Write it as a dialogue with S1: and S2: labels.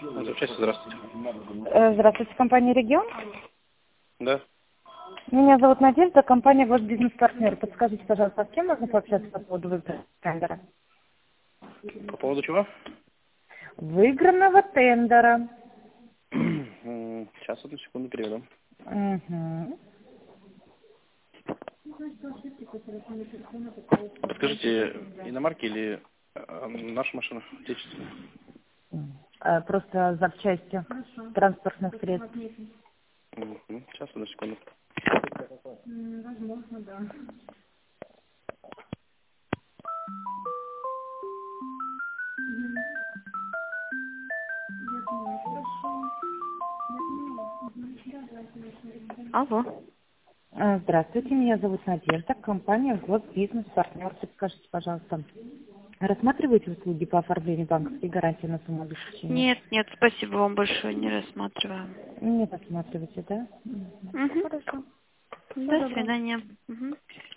S1: Запчасти, здравствуйте.
S2: Здравствуйте, компания «Регион».
S1: Да.
S2: Меня зовут Надежда, компания «Ваш бизнес-партнер». Подскажите, пожалуйста, с кем можно пообщаться по поводу выигранного тендера?
S1: По поводу чего?
S2: Выигранного тендера.
S1: Сейчас, одну секунду, переведу.
S2: Угу.
S1: Подскажите, иномарки или наша машина, отечественная?
S2: Просто запчасти транспортных средств.
S1: Сейчас, одну секунду.
S2: Возможно, да.
S3: Алло.
S2: Здравствуйте, меня зовут Надежда, компания «Госбизнес-партнер». Подскажите, пожалуйста, рассматриваете услуги по оформлению банковской гарантии на сумму обеспечения?
S3: Нет, спасибо вам большое, не рассматриваем.
S2: Не рассматриваете, да?
S3: Угу.
S2: Хорошо.
S3: До свидания. Угу.